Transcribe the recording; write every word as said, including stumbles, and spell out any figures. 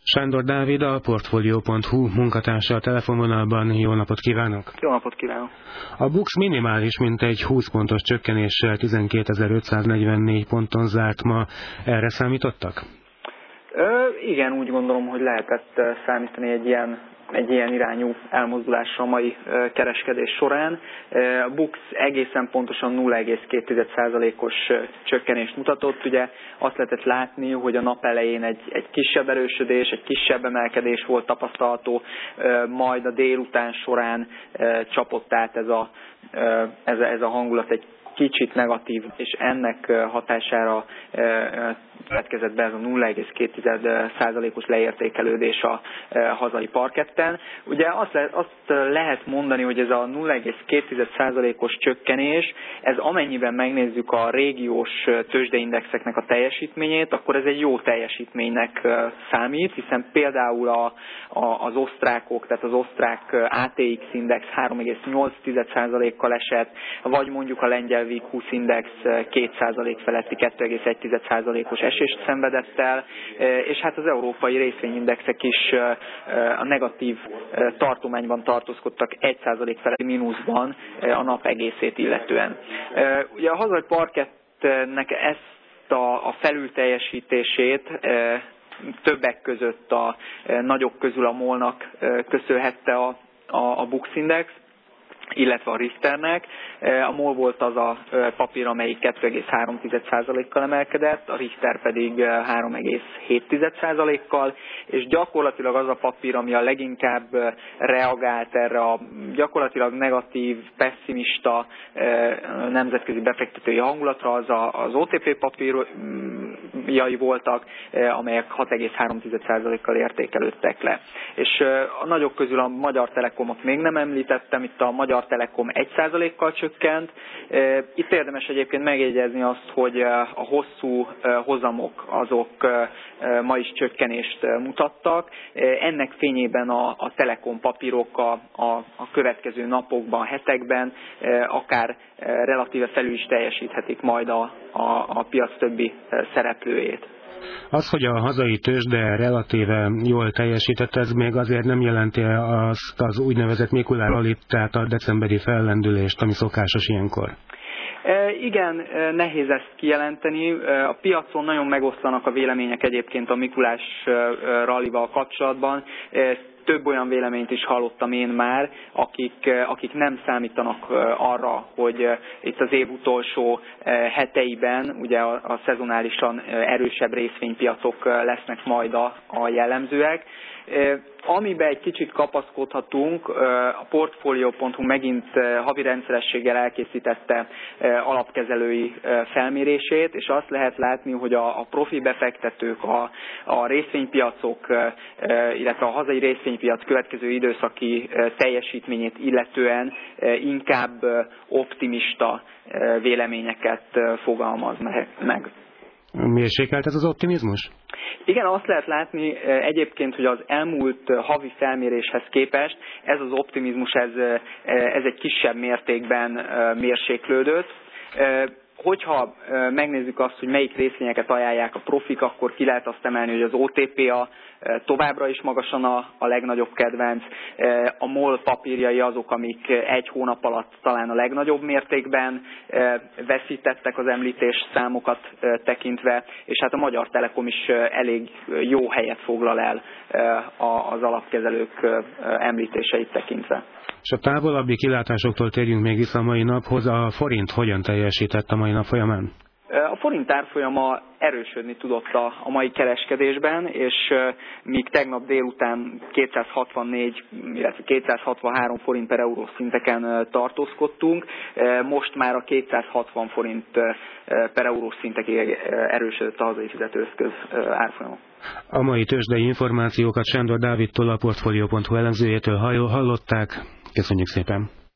Sándor Dávid, a Portfolio pont hu munkatársa a telefonvonalban. Jó napot kívánok! Jó napot kívánok! A BUX minimális mintegy húsz pontos csökkenéssel tizenkétezer-ötszáznegyvennégy ponton zárt ma. Erre számítottak? Ö, igen, úgy gondolom, hogy lehetett számítani egy ilyen, egy ilyen irányú elmozdulásra a mai kereskedés során. A BUX egészen pontosan nulla egész két százalékos csökkenést mutatott. Ugye azt lehetett látni, hogy a nap elején egy, egy kisebb erősödés, egy kisebb emelkedés volt tapasztalható, majd a délután során csapott át ez a, ez a, ez a hangulat egy kicsit negatív, és ennek hatására következett be ez a nulla egész két százalékos leértékelődés a hazai parketten. Ugye azt lehet, azt lehet mondani, hogy ez a nulla egész két százalékos csökkenés, ez amennyiben megnézzük a régiós tőzsdeindexeknek a teljesítményét, akkor ez egy jó teljesítménynek számít, hiszen például a, a, az osztrákok, tehát az osztrák á té iksz index három egész nyolc százalékkal esett, vagy mondjuk a lengyel vé i gé húsz index két százalék feletti kettő egész egy százalékos esést szenvedett el, és hát az európai részvényindexek is a negatív tartományban tartózkodtak egy százalék feletti mínuszban a nap egészét illetően. Ugye a hazai parkettnek ezt a, a felülteljesítését többek között a nagyok közül a MOL-nak köszönhette a, a, a BUX index, illetve a Richternek. A MOL volt az a papír, amelyik kettő egész három százalékkal emelkedett, a Richter pedig három egész hét százalékkal, és gyakorlatilag az a papír, ami a leginkább reagált erre a gyakorlatilag negatív, pessimista nemzetközi befektetői hangulatra, az a, az o té pé papírjai voltak, amelyek hat egész három százalékkal értékelődtek le. És a nagyok közül a Magyar Telekomot még nem említettem, itt a Magyar Telekom egy százalékkal csökkent. Itt érdemes egyébként megjegyezni azt, hogy a hosszú hozamok azok ma is csökkenést mutattak. Ennek fényében a, a Telekom papírok a, a, a következő napokban, hetekben akár relatíve felül is teljesíthetik majd a, a, a piac többi szereplőjét. Az, hogy a hazai tőzsde relatíve jól teljesített, ez még azért nem jelenti azt az úgynevezett Mikulás rallit, tehát a decemberi fellendülést, ami szokásos ilyenkor. Igen, nehéz ezt kijelenteni. A piacon nagyon megoszlanak a vélemények egyébként a Mikulás rallival kapcsolatban. Több olyan véleményt is hallottam én már, akik, akik nem számítanak arra, hogy itt az év utolsó heteiben ugye a, a szezonálisan erősebb részvénypiacok lesznek majd a, a jellemzőek. Amiben egy kicsit kapaszkodhatunk, a Portfolio pont hu megint havi rendszerességgel elkészítette alapkezelői felmérését, és azt lehet látni, hogy a profi befektetők, a, a részvénypiacok, illetve a hazai részvénypiac következő időszaki teljesítményét illetően inkább optimista véleményeket fogalmaz meg. Mérsékelt ez az optimizmus? Igen, azt lehet látni egyébként, hogy az elmúlt havi felméréshez képest ez az optimizmus ez, ez egy kisebb mértékben mérséklődött. Hogyha megnézzük azt, hogy melyik részvényeket ajánlják a profik, akkor ki lehet azt emelni, hogy az o té pé a továbbra is magasan a, a legnagyobb kedvenc. A MOL papírjai azok, amik egy hónap alatt talán a legnagyobb mértékben veszítettek az említés számokat tekintve, és hát a Magyar Telekom is elég jó helyet foglal el az alapkezelők említéseit tekintve. És a távolabbi kilátásoktól térjünk még vissza a mai naphoz. A forint hogyan teljesített a mai nap folyamán? A forint árfolyama erősödni tudott a, a mai kereskedésben, és míg tegnap délután kétszázhatvannégy, illetve kétszázhatvanhárom forint per euró szinteken tartózkodtunk, most már a kétszázhatvan forint per euró szintekig erősödött a hazai fizetőeszköz árfolyama. A mai tőzsdei információkat Sándor Dávidtól, a Portfolio pont hu elemzőjétől hallották. Köszönjük szépen!